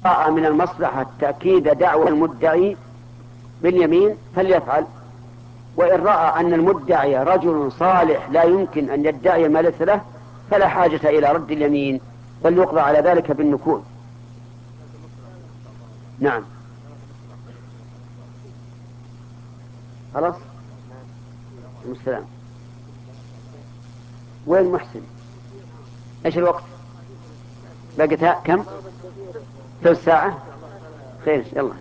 رأى من المصلحة تأكيد دعوى المدعي باليمين فليفعل، وإن رأى أن المدعي رجل صالح لا يمكن أن يدعي ما ليس له فلا حاجة إلى رد اليمين، بل يقضى على ذلك بالنكول. نعم. خلاص. السلام. وين محسن؟ ايش الوقت؟ بقتها كم؟ ثلث ساعة. خير يلا.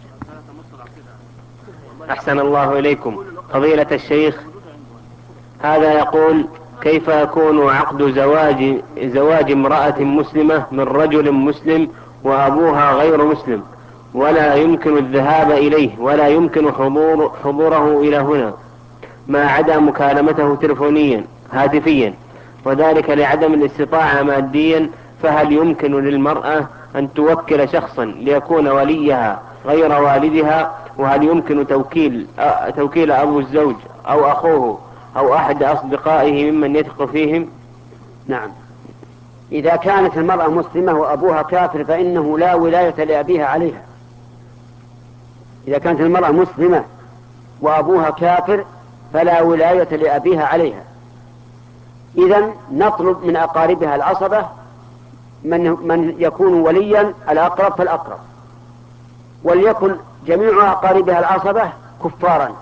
أحسن الله إليكم فضيلة الشيخ. هذا يقول: كيف يكون عقد زواج امرأة مسلمة من رجل مسلم وأبوها غير مسلم، ولا يمكن الذهاب إليه ولا يمكن حضوره إلى هنا، ما عدا مكالمته تلفونيا هاتفيا، وذلك لعدم الاستطاعة ماديا؟ فهل يمكن للمرأة أن توكل شخصا ليكون وليها غير والدها؟ وهل يمكن توكيل أبو الزوج أو أخوه أو أحد أصدقائه ممن يثق فيهم؟ نعم. إذا كانت المرأة مسلمة وأبوها كافر فإنه لا ولاية لأبيها عليها. إذا كانت المرأة مسلمة وأبوها كافر فلا ولاية لأبيها عليها. إذن نطلب من أقاربها العصبة من يكون وليا الأقرب فالأقرب، وليكن جميع أقاربها العصبة كفارا،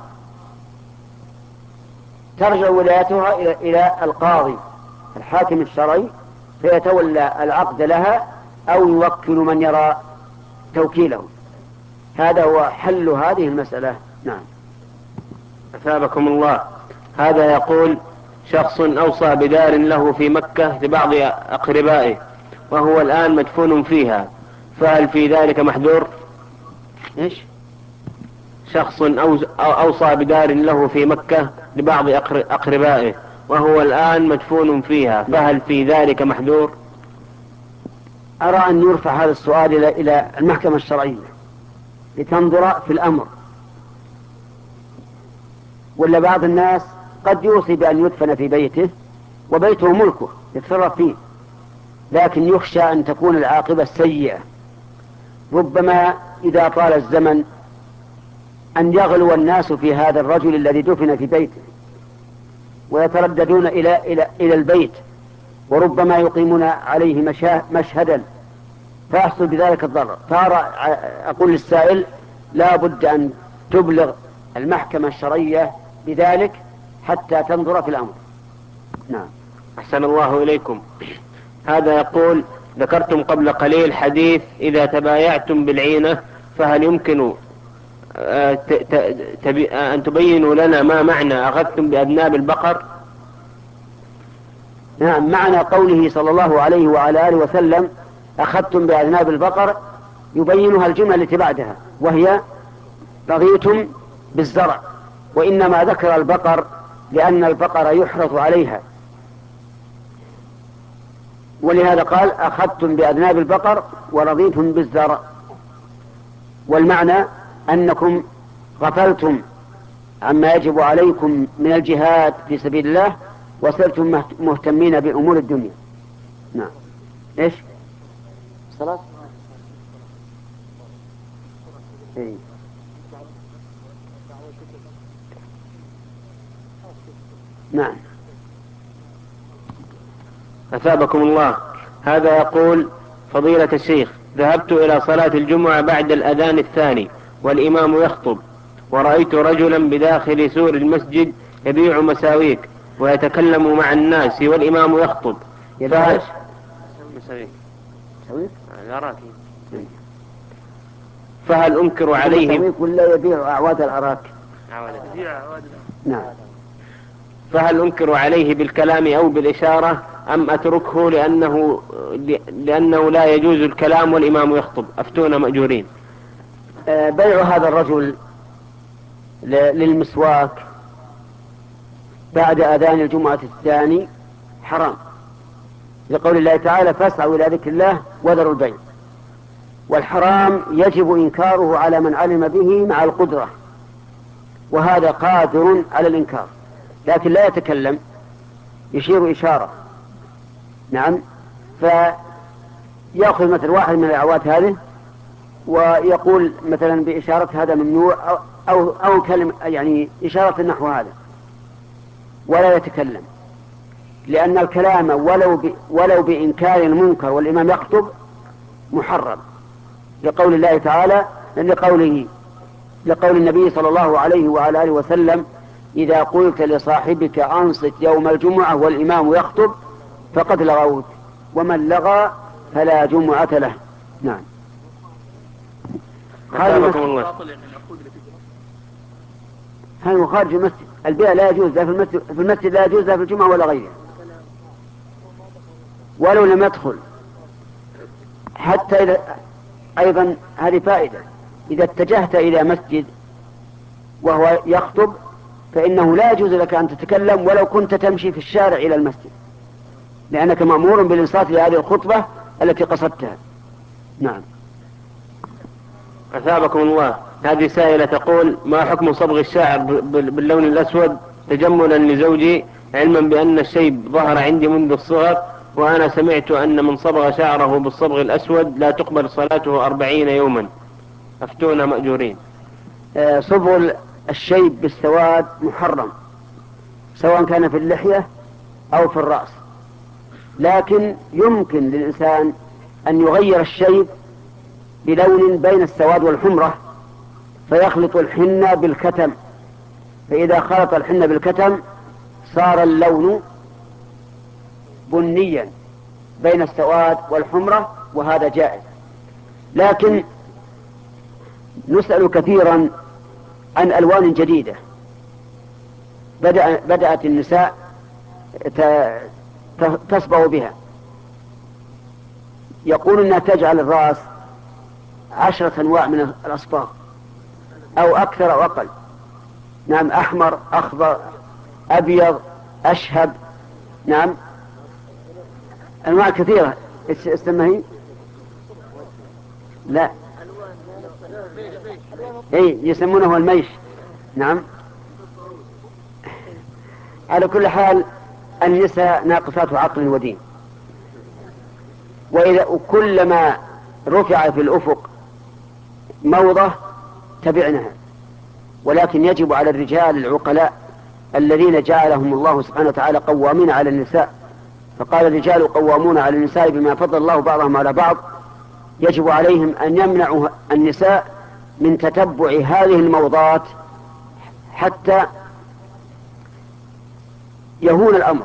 ترجع ولايتها إلى القاضي الحاكم الشرعي فيتولى العقد لها أو يوكل من يرى توكيله. هذا هو حل هذه المسألة. نعم. أثابكم الله. هذا يقول: شخص أوصى بدار له في مكة لبعض أقربائه وهو الآن مدفون فيها، فهل في ذلك محذور؟ إيش؟ شخص أوصى بدار له في مكة لبعض أقربائه وهو الآن مدفون فيها، فهل في ذلك محذور؟ أرى أن يرفع هذا السؤال إلى المحكمة الشرعية لتنظر في الأمر. ولا بعض الناس قد يوصي بأن يدفن في بيته وبيته ملكه يتصرف فيه، لكن يخشى أن تكون العاقبة السيئة. ربما إذا طال الزمن أن يغلو الناس في هذا الرجل الذي دفن في بيته ويترددون إلى البيت، وربما يقيمون عليه مشهدا فيحصل بذلك الضرر. أقول للسائل لا بد أن تبلغ المحكمة الشرعية بذلك حتى تنظر في الأمر. نعم. أحسن الله إليكم. هذا يقول: ذكرتم قبل قليل حديث إذا تبايعتم بالعينة، فهل يمكن أن تبينوا لنا ما معنى أخذتم بأذناب البقر؟ نعم. معنى قوله صلى الله عليه وعلى آله وسلم أخذتم بأذناب البقر يبينها الجملة التي بعدها، وهي رضيتم بالزرع، وإنما ذكر البقر لأن البقر يحرث عليها، ولهذا قال أخذتم بأذناب البقر ورضيتم بالزرع. والمعنى أنكم غفلتم عما يجب عليكم من الجهاد في سبيل الله وصرتم مهتمين بأمور الدنيا. نعم. إيش؟ صلاة؟ إيه؟ نعم. أثابكم الله. هذا يقول: فضيلة الشيخ، ذهبت إلى صلاة الجمعة بعد الأذان الثاني والإمام يخطب، ورأيت رجلا بداخل سور المسجد يبيع مساويك ويتكلم مع الناس والإمام يخطب. يبيع مساويك. فهل أنكر عليه؟ ولا يبيع أعواد الأراك؟ نعم. فهل أنكر عليه بالكلام أو بالإشارة أم أتركه لأنه لا يجوز الكلام والإمام يخطب؟ أفتونا مأجورين. بيع هذا الرجل للمسواك بعد أذان الجمعة الثاني حرام، لقول الله تعالى فاسعوا إلى ذكر الله وذروا البيع. والحرام يجب إنكاره على من علم به مع القدرة، وهذا قادر على الإنكار لكن لا يتكلم، يشير إشارة. نعم. فيأخذ مثل واحد من الأعوات هذه ويقول مثلا بإشارة هذا ممنوع أو كلمة يعني إشارة نحو هذا ولا يتكلم، لأن الكلام ولو بإنكار المنكر والإمام يخطب محرم، لقول الله تعالى لقول النبي صلى الله عليه وعلى آله وسلم: إذا قلت لصاحبك أنصت يوم الجمعة والإمام يخطب فقد لغوت، ومن لغى فلا جمعة له. نعم. الله. هل خارج المسجد؟ البيع لا يجوز لا في المسجد لا يجوز لا في الجمعة ولا غيرها، ولو لم يدخل. حتى إذا أيضا هذه فائدة، إذا اتجهت إلى مسجد وهو يخطب فإنه لا يجوز لك أن تتكلم ولو كنت تمشي في الشارع إلى المسجد، لأنك مأمور بالإنصات لهذه الخطبة التي قصدتها. نعم. أثابكم الله. هذه سائلة تقول: ما حكم صبغ الشعر باللون الأسود تجملا لزوجي، علما بأن الشيب ظهر عندي منذ الصغر، وأنا سمعت أن من صبغ شعره بالصبغ الأسود لا تقبل صلاته 40 يوما، أفتونا مأجورين. صبغ الشيب بالسواد محرم، سواء كان في اللحية أو في الرأس، لكن يمكن للإنسان أن يغير الشيب بلون بين السواد والحمرة، فيخلط الحنة بالكتم، فإذا خلط الحنة بالكتم صار اللون بنيا بين السواد والحمرة، وهذا جائز. لكن نسأل كثيرا عن ألوان جديدة بدأت النساء تصبغ بها، يقول أنها تجعل الرأس 10 أنواع من الأصباغ أو أكثر أو أقل. نعم، أحمر، أخضر، أبيض، أشهب، نعم، أنواع كثيرة. استمعي. لا، يسمونه الميش. نعم. على كل حال النساء ناقصات عقل ودين، وكلما رفع في الأفق موضة تبعنها، ولكن يجب على الرجال العقلاء الذين جعلهم الله سبحانه وتعالى قوامين على النساء، فقال: الرجال قوامون على النساء بما فضل الله بعضهم على بعض، يجب عليهم أن يمنعوا النساء من تتبع هذه الموضات حتى يهون الأمر.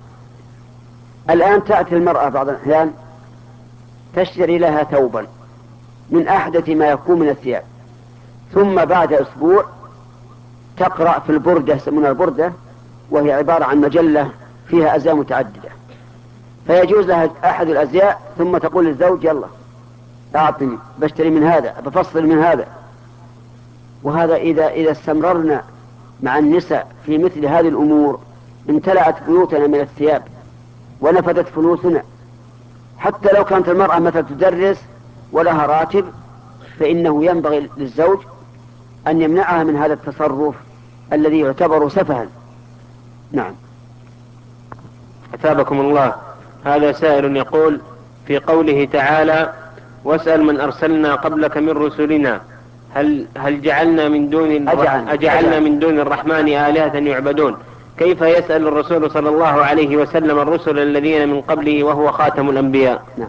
الآن تأتي المرأة بعض الأحيان تشتري لها ثوبا من أحدث ما يكون من الثياب، ثم بعد أسبوع تقرأ في البردة، يسمونها البردة، وهي عبارة عن مجلة فيها أزياء متعددة، فيجوز لها أحد الأزياء ثم تقول للزوج: يلا أعطني، بشتري من هذا، بفصل من هذا. وهذا إذا استمررنا مع النساء في مثل هذه الأمور امتلأت بيوتنا من الثياب ونفدت فلوسنا. حتى لو كانت المرأة مثلا تدرس ولها راتب، فإنه ينبغي للزوج أن يمنعها من هذا التصرف الذي يعتبر سفها. نعم. أثابكم الله. هذا سائل يقول: في قوله تعالى: واسأل من أرسلنا قبلك من رسلنا، هل جعلنا من دون الرحمن آلهة يعبدون؟ كيف يسأل الرسول صلى الله عليه وسلم الرسل الذين من قبله وهو خاتم الأنبياء؟ نعم.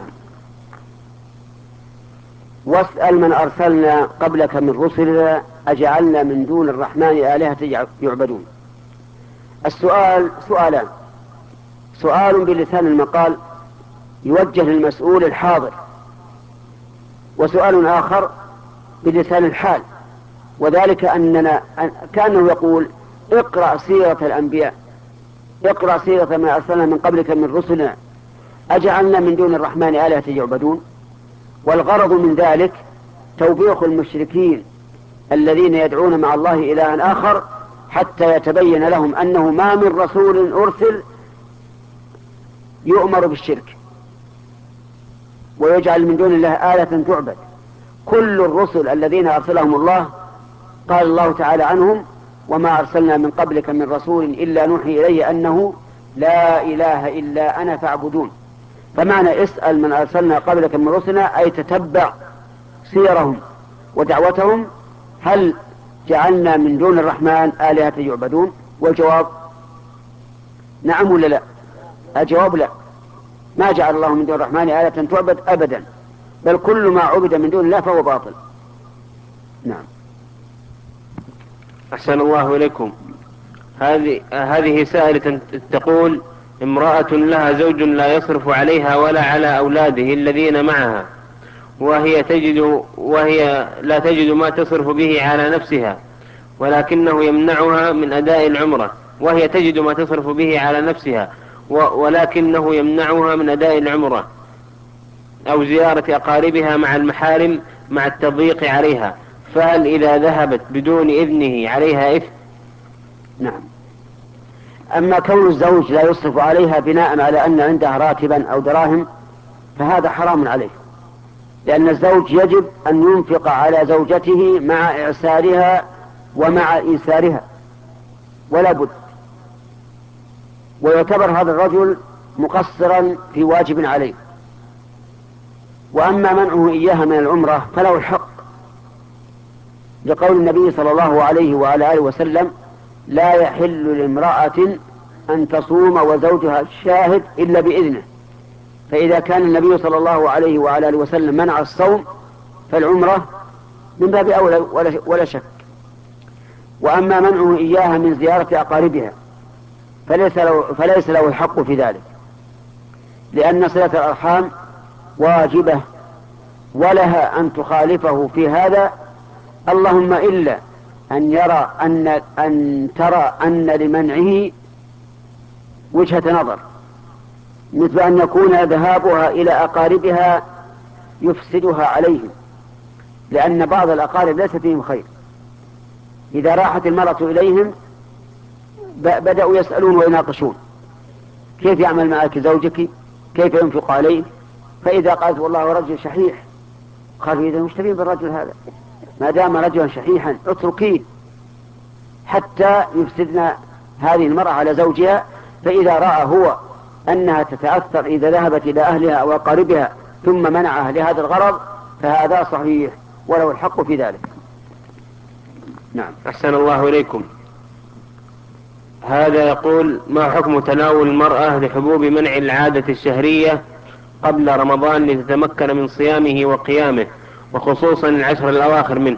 واسأل من أرسلنا قبلك من رسلنا أجعلنا من دون الرحمن آلهة يعبدون. السؤال سؤالان: سؤال بلسان المقال يوجه للمسؤول الحاضر، وسؤال آخر بلسان الحال، وذلك أننا كأنه يقول: اقرأ سيرة الأنبياء، اقرأ سيرة ما أرسلنا من قبلك من رسلنا أجعلنا من دون الرحمن آلهة يعبدون. والغرض من ذلك توبيخ المشركين الذين يدعون مع الله إلها آخر حتى يتبين لهم أنه ما من رسول أرسل يؤمر بالشرك ويجعل من دون الله آلة تعبد. كل الرسل الذين أرسلهم الله قال الله تعالى عنهم: وما أرسلنا من قبلك من رسول إلا نوحي إليه أنه لا إله إلا أنا فاعبدون. فمعنى اسأل من أرسلنا قبلك من رسلنا أي تتبع سيرهم ودعوتهم: هل جعلنا من دون الرحمن آلهة يعبدون؟ والجواب نعم ولا لا؟ الجواب لا، ما جعل الله من دون الرحمن آلهة تعبد أبدا، بل كل ما عبد من دون الله فهو باطل. نعم. أحسن الله إليكم. هذه سائلة تقول: امرأة لها زوج لا يصرف عليها ولا على أولاده الذين معها، وهي لا تجد ما تصرف به على نفسها، ولكنه يمنعها من أداء العمرة، وهي تجد ما تصرف به على نفسها ولكنه يمنعها من أداء العمرة أو زيارة أقاربها مع المحارم مع التضييق عليها، فهل إذا ذهبت بدون إذنه عليها إثم؟ نعم. أما كون الزوج لا يصرف عليها بناء على أن عندها راتبا أو دراهم فهذا حرام عليه، لأن الزوج يجب أن ينفق على زوجته مع إعسارها ومع إيسارها ولا بد، ويعتبر هذا الرجل مقصرا في واجب عليه. وأما منعه إياها من العمرة فله الحق، لقول النبي صلى الله عليه وعلى آله وسلم: لا يحل لامرأة أن تصوم وزوجها الشاهد إلا بإذنه. فإذا كان النبي صلى الله عليه وعلى آله وسلم منع الصوم فالعمرة من باب أولى ولا شك. وأما منعه إياها من زيارة أقاربها فليس له الحق في ذلك، لأن صلة الأرحام واجبة ولها أن تخالفه في هذا، اللهم إلا أن ترى أن لمنعه وجهة نظر، مثل أن يكون ذهابها إلى أقاربها يفسدها عليهم، لأن بعض الأقارب ليس فيهم خير. إذا راحت المرأة إليهم بدأوا يسألون ويناقشون: كيف يعمل معك زوجك؟ كيف ينفق عليك؟ فإذا قالت: والله رجل شحيح، قالوا: إذا مشتبين بالرجل هذا، ما دام رجلا شحيحا اتركيه حتى يفسدنا هذه المرأة على زوجها. فإذا رأى هو أنها تتأثر إذا ذهبت إلى أهلها أو أقاربها ثم منعها لهذا الغرض فهذا صحيح وله الحق في ذلك. نعم. أحسن الله إليكم. هذا يقول: ما حكم تناول المرأة لحبوب منع العادة الشهرية قبل رمضان لتتمكن من صيامه وقيامه، وخصوصا العشر الأواخر منه؟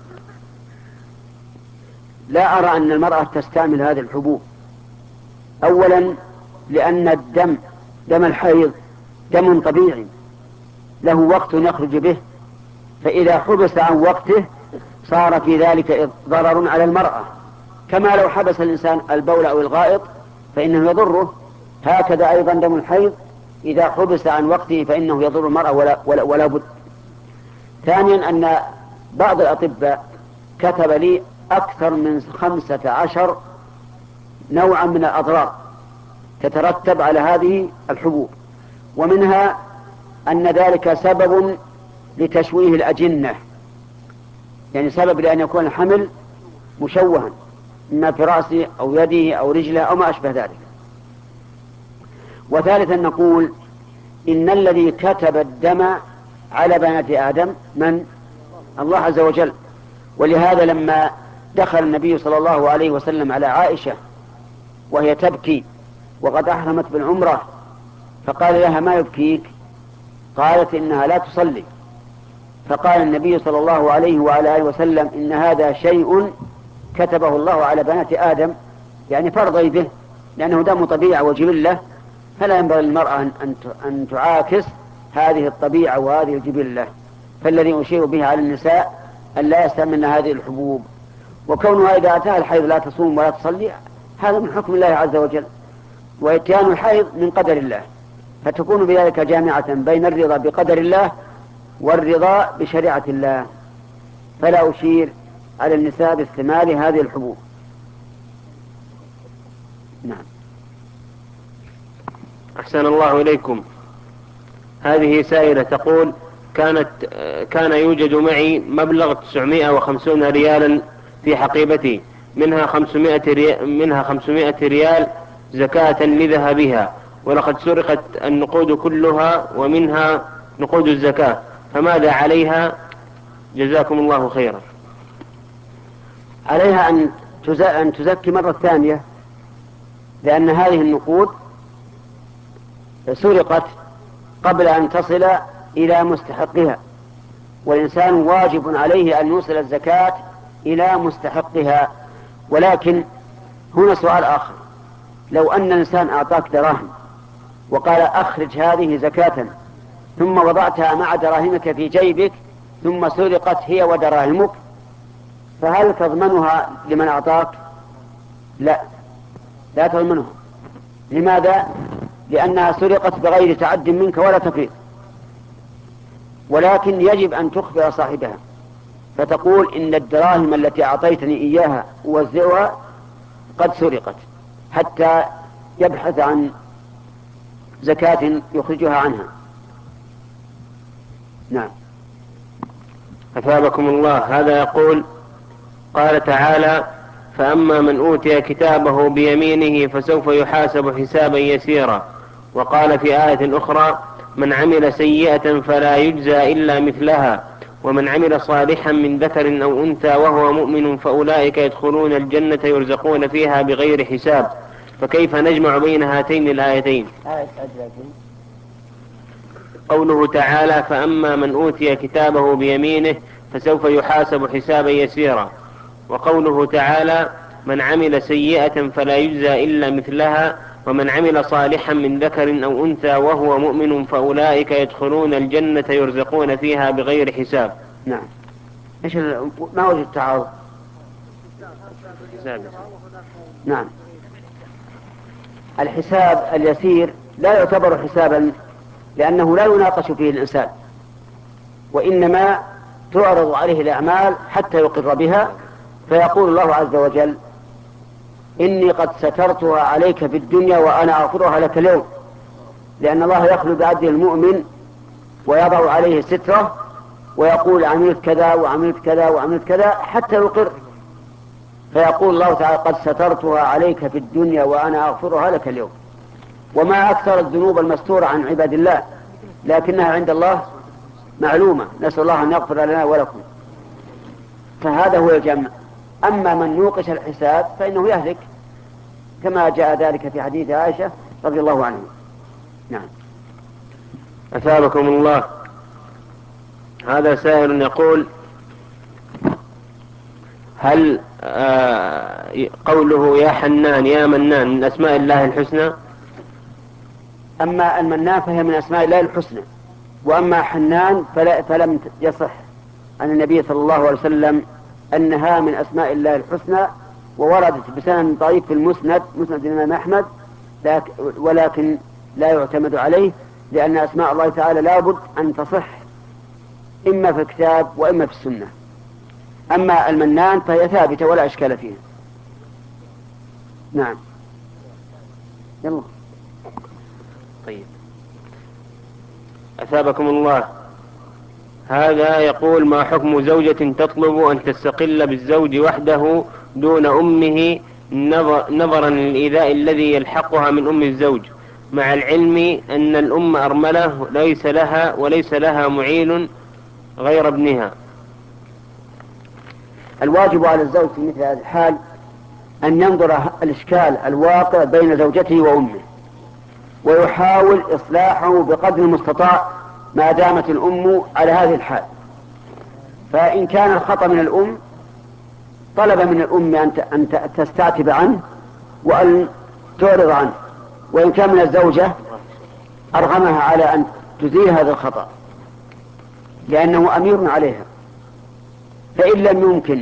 لا أرى أن المرأة تستعمل هذه الحبوب، أولا لأن دم الحيض دم طبيعي له وقت يخرج به، فإذا حبس عن وقته صار في ذلك ضرر على المرأة، كما لو حبس الإنسان البول أو الغائط فإنه يضره، هكذا أيضا دم الحيض إذا حبس عن وقته فإنه يضر المرأة ولا بد. ثانيا أن بعض الأطباء كتب لي أكثر من 15 نوعا من الأضرار تترتب على هذه الحبوب، ومنها أن ذلك سبب لتشويه الأجنة، يعني سبب لأن يكون الحمل مشوها إما في رأسه أو يده أو رجله أو ما أشبه ذلك. وثالثا نقول إن الذي كتب الدم على بنات آدم من؟ الله عز وجل. ولهذا لما دخل النبي صلى الله عليه وسلم على عائشة وهي تبكي وقد أحرمت بالعمرة فقال لها: ما يبكيك؟ قالت: إنها لا تصلي. فقال النبي صلى الله عليه وعلى آله وسلم: إن هذا شيء كتبه الله على بنات آدم، يعني فرضي به، لأنه دم طبيعة وجبلة، فلا ينبغي للمرأة أن تعاكس هذه الطبيعة وهذه الجبلة. فالذي أشير به على النساء أن لا يستعملن هذه الحبوب، وكونها إذا أتاها الحيض لا تصوم ولا تصلي هذا من حكم الله عز وجل، وإتيان الحيض من قدر الله، فتكون بذلك جامعة بين الرضا بقدر الله والرضا بشريعة الله. فلا أشير على النساء باستعمال هذه الحبوب. نعم. أحسن الله إليكم. هذه سائلة تقول: كان يوجد معي مبلغ 950 ريالا في حقيبتي، منها 500 ريال زكاة لذهبها، ولقد سرقت النقود كلها ومنها نقود الزكاة، فماذا عليها جزاكم الله خيرا. عليها أن تزكي مرة ثانية، لأن هذه النقود سرقت قبل أن تصل إلى مستحقها، والإنسان واجب عليه أن يوصل الزكاة إلى مستحقها. ولكن هنا سؤال آخر: لو أن الإنسان أعطاك دراهم وقال أخرج هذه زكاة، ثم وضعتها مع دراهمك في جيبك، ثم سرقت هي ودراهمك، فهل تضمنها لمن أعطاك؟ لا تضمنها. لماذا؟ لأنها سرقت بغير تعد منك ولا تفريط، ولكن يجب أن تخبر صاحبها فتقول إن الدراهم التي أعطيتني إياها أوزعها قد سرقت، حتى يبحث عن زكاة يخرجها عنها. نعم. أثابكم الله. هذا يقول: قال تعالى: فأما من أوتي كتابه بيمينه فسوف يحاسب حسابا يسيرا. وقال في آية أخرى: من عمل سيئة فلا يجزى إلا مثلها، ومن عمل صالحا من ذكر أو أنثى وهو مؤمن فأولئك يدخلون الجنة يرزقون فيها بغير حساب. فكيف نجمع بين هاتين الآيتين؟ قوله تعالى: فأما من أوتي كتابه بيمينه فسوف يحاسب حسابا يسيرا، وقوله تعالى: من عمل سيئة فلا يجزى إلا مثلها، ومن عمل صالحا من ذكر أو أنثى وهو مؤمن فأولئك يدخلون الجنة يرزقون فيها بغير حساب. نعم. ما وجه التعارض؟ نعم. الحساب اليسير لا يعتبر حسابا، لأنه لا يناقش فيه الإنسان، وإنما تعرض عليه الأعمال حتى يقر بها، فيقول الله عز وجل: إني قد سترتها عليك في الدنيا وأنا أغفرها لك اليوم. لأن الله يخلو بعبده المؤمن ويضع عليه ستره ويقول: عملت كذا وعملت كذا وعملت كذا، حتى يقر، فيقول الله تعالى: قد سترتها عليك في الدنيا وأنا أغفرها لك اليوم. وما أكثر الذنوب المستورة عن عباد الله، لكنها عند الله معلومة، نسأل الله أن يغفر لنا ولكم. فهذا هو الجمع. أما من نوقش الحساب فإنه يهلك، كما جاء ذلك في حديث عائشة رضي الله عنها. نعم. أثابكم الله. هذا سائل يقول: هل قوله يا حنان يا منان من أسماء الله الحسنى؟ أما المنان فهي من أسماء الله الحسنى، وأما حنان فلم يصح عن النبي صلى الله عليه وسلم أنها من أسماء الله الحسنى، ووردت بسند ضعيف في مسند الإمام أحمد، ولكن لا يعتمد عليه، لأن أسماء الله تعالى لابد أن تصح إما في الكتاب وإما في السنة. أما المنان فهي ثابتة ولا إشكال فيها. نعم. يلا. طيب. أثابكم الله. هذا يقول: ما حكم زوجة تطلب أن تستقل بالزوج وحده دون أمه نظرا للإيذاء الذي يلحقها من أم الزوج، مع العلم أن الأم أرملة وليس لها معين غير ابنها؟ الواجب على الزوج في مثل هذه الحال أن ينظر الإشكال الواقع بين زوجته وأمه، ويحاول إصلاحه بقدر المستطاع ما دامت الأم على هذه الحال. فإن كان الخطأ من الأم طلب من الأم أن تستعتب عنه وأن تعرض عنه، وإن كان من الزوجة أرغمها على أن تزيل هذا الخطأ، لأنه أمير عليها. فإن لم يمكن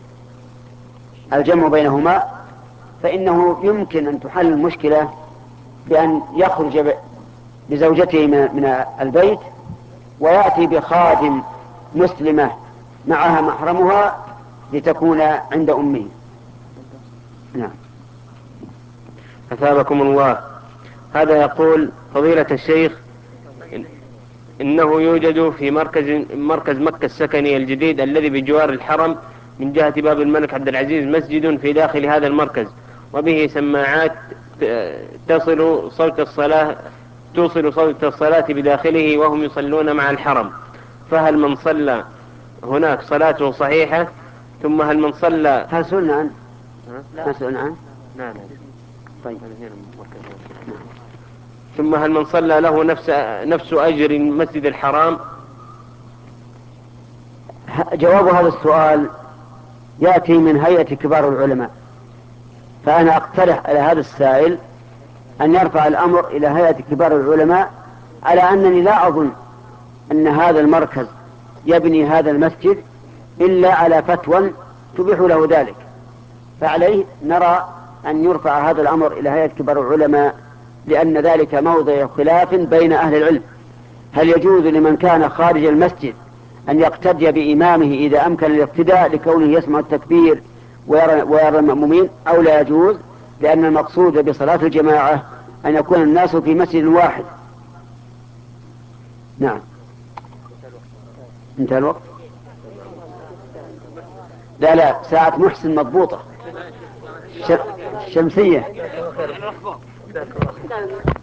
الجمع بينهما فإنه يمكن أن تحل المشكلة بأن يخرج بزوجته من البيت ويأتي بخادم مسلمة معها محرمها لتكون عند أمه. نعم. أثابكم الله. هذا يقول: فضيلة الشيخ، إنه يوجد في مركز مكة السكني الجديد الذي بجوار الحرم من جهة باب الملك عبد العزيز مسجد في داخل هذا المركز، وبه سماعات توصل صوت الصلاة بداخله وهم يصلون مع الحرم، فهل من صلى هناك صلاته صحيحة، ثم هل من صلى هل سئلنا عنه؟ ما سئلنا عنه؟ لا. طيب. ثم هل من صلى له نفس أجر المسجد الحرام؟ جواب هذا السؤال يأتي من هيئة كبار العلماء، فأنا أقترح على هذا السائل أن يرفع الأمر إلى هيئة كبار العلماء، على أنني لا أظن أن هذا المركز يبني هذا المسجد إلا على فتوى تبيح له ذلك، فعليه نرى أن يرفع هذا الأمر إلى هيئة كبار العلماء، لأن ذلك موضع خلاف بين أهل العلم. هل يجوز لمن كان خارج المسجد أن يقتدي بإمامه إذا أمكن الاقتداء لكونه يسمع التكبير ويرى المأمومين، أو لا يجوز، لأن المقصود بصلاة الجماعة أن يكون الناس في مسجد واحد. نعم. انتهى الوقت. لا ساعة محسن مضبوطة شمسية.